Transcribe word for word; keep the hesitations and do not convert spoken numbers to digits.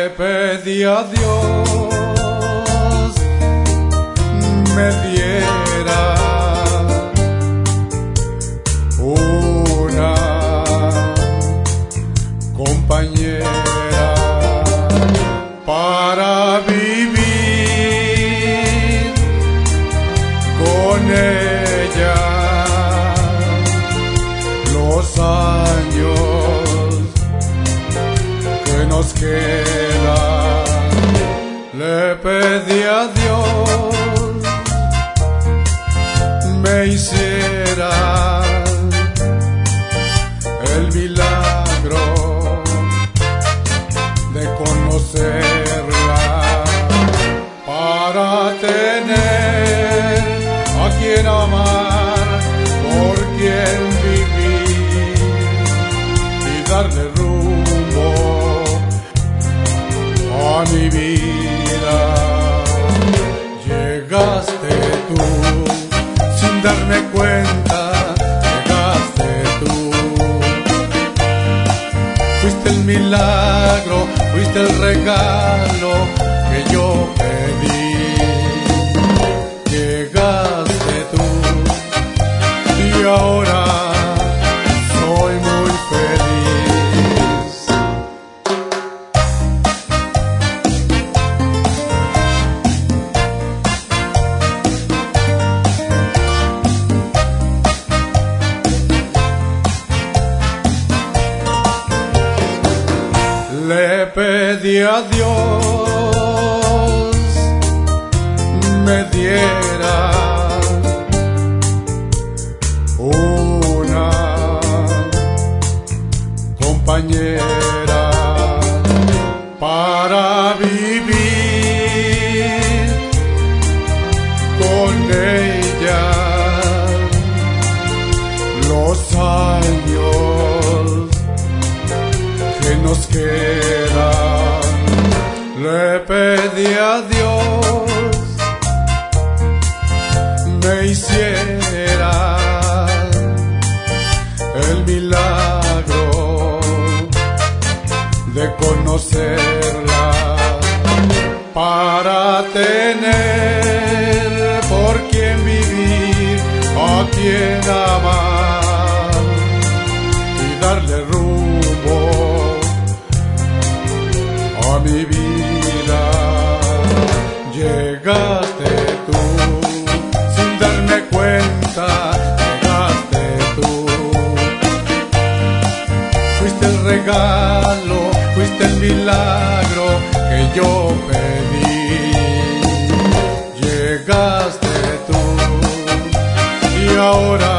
Le pedí a Dios me diera una compañera para vivir con ella los años que nos quedan. Le pedí a Dios me hiciera el milagro de conocerla para tener a quien amar, por quien vivir y darle rumbo a mi vida. Llegaste tú sin darme cuenta, llegaste tú. Fuiste el milagro, fuiste el regalo que yo pedí. Llegaste tú y ahora soy muy feliz. Le pedí a Dios me diera una compañera para vivir con ella los años que nos quedan. Le pedí a Dios me hiciera el milagro de conocerla para tener por quien vivir, a quien amar y darle rumbo a mi vida. Llegaste tú sin darme cuenta, llegaste tú. Fuiste el regalo, fuiste el milagro que yo pedí. Llegaste tú y ahora